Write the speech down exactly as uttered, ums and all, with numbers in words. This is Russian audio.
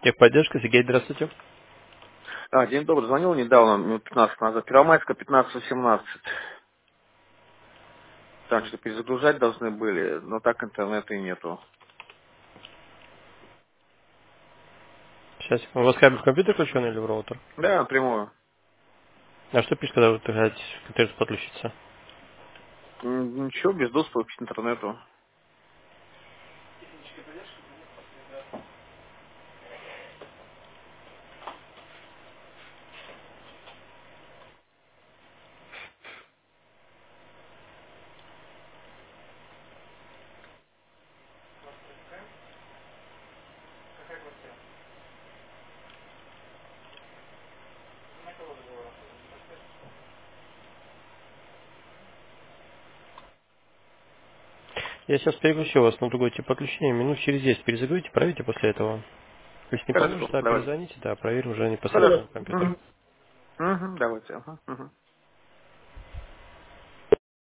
Техподдержка, Сергей, здравствуйте. А, день добрый. Звонил недавно, минут пятнадцать назад. Первомайская, пятнадцать восемнадцать. Так что перезагружать должны были, но так интернета и нету. Сейчас. У вас кабель в компьютер включен или в роутер? Да, напрямую. А что пишет, когда вы пытаетесь к интернету подключиться? М, Ничего, без доступа к интернету. Я сейчас переключу вас на другой тип подключения. Минут через десять перезагрузите, проверьте после этого. Если не Хорошо, получится, давайте. перезвоните, да, проверим уже непосредственно Хорошо. в компьютер. Мгм. Мгм, давайте. Ага. Мгм.